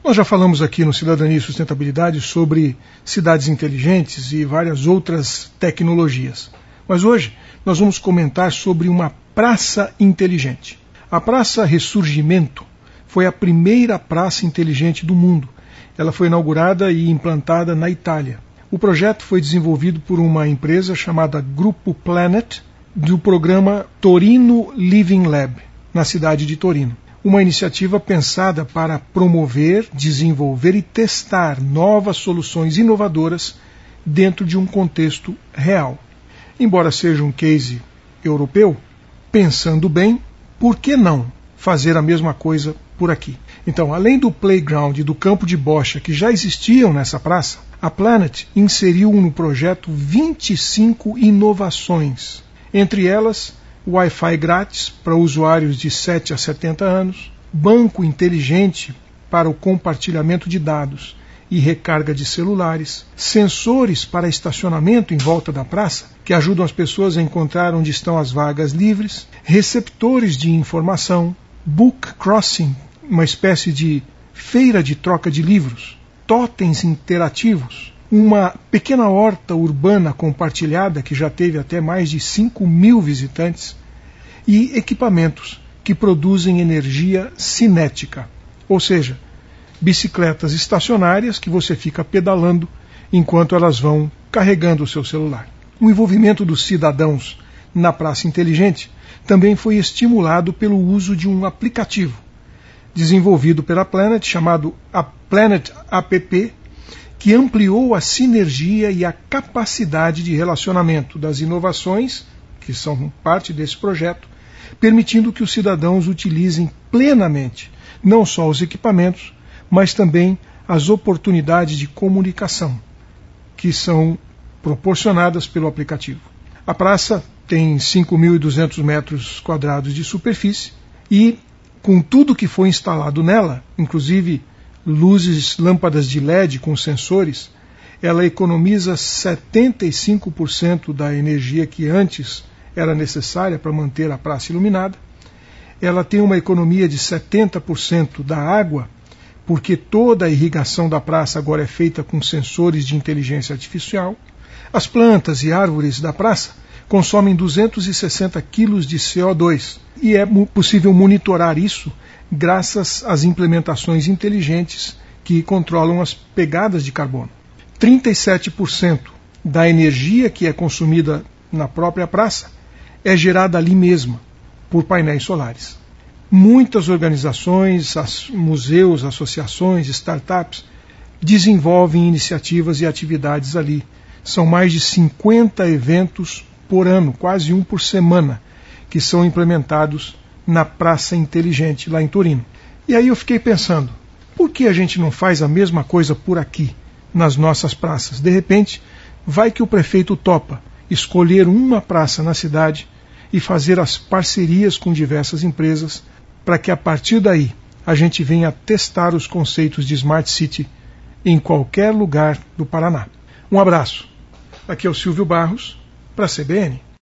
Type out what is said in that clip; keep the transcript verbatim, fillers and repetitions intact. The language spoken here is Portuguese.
Nós já falamos aqui no Cidadania e Sustentabilidade sobre cidades inteligentes e várias outras tecnologias. Mas hoje nós vamos comentar sobre uma praça inteligente. A Praça Ressurgimento foi a primeira praça inteligente do mundo. Ela foi inaugurada e implantada na Itália. O projeto foi desenvolvido por uma empresa chamada Grupo Planet, do programa Torino Living Lab, na cidade de Torino. Uma iniciativa pensada para promover, desenvolver e testar novas soluções inovadoras dentro de um contexto real. Embora seja um case europeu, pensando bem, por que não fazer a mesma coisa por aqui? Então, além do playground e do campo de bocha que já existiam nessa praça, a Planet inseriu no projeto vinte e cinco inovações. Entre elas, Wi-Fi grátis para usuários de sete a setenta anos, banco inteligente para o compartilhamento de dados e recarga de celulares, sensores para estacionamento em volta da praça, que ajudam as pessoas a encontrar onde estão as vagas livres, receptores de informação, book crossing, uma espécie de feira de troca de livros, totens interativos, uma pequena horta urbana compartilhada que já teve até mais de cinco mil visitantes e equipamentos que produzem energia cinética, ou seja, bicicletas estacionárias que você fica pedalando enquanto elas vão carregando o seu celular. O envolvimento dos cidadãos na praça inteligente também foi estimulado pelo uso de um aplicativo desenvolvido pela Planet, chamado a Planet App, que ampliou a sinergia e a capacidade de relacionamento das inovações, que são parte desse projeto, permitindo que os cidadãos utilizem plenamente não só os equipamentos, mas também as oportunidades de comunicação, que são proporcionadas pelo aplicativo. A praça tem cinco mil e duzentos metros quadrados de superfície e, com tudo que foi instalado nela, inclusive luzes, lâmpadas de L E D com sensores, ela economiza setenta e cinco por cento da energia que antes era necessária para manter a praça iluminada. Ela tem uma economia de setenta por cento da água, porque toda a irrigação da praça agora é feita com sensores de inteligência artificial. As plantas e árvores da praça consomem duzentos e sessenta quilos de C O dois e é possível monitorar isso graças às implementações inteligentes que controlam as pegadas de carbono. trinta e sete por cento da energia que é consumida na própria praça é gerada ali mesma, por painéis solares. Muitas organizações, as, museus, associações, startups desenvolvem iniciativas e atividades ali. São mais de cinquenta eventos por ano, quase um por semana, que são implementados na Praça Inteligente, lá em Torino. E aí eu fiquei pensando, por que a gente não faz a mesma coisa por aqui, nas nossas praças? De repente, vai que o prefeito topa escolher uma praça na cidade e fazer as parcerias com diversas empresas para que a partir daí a gente venha testar os conceitos de Smart City em qualquer lugar do Paraná. Um abraço. Aqui é o Silvio Barros, para a C B N.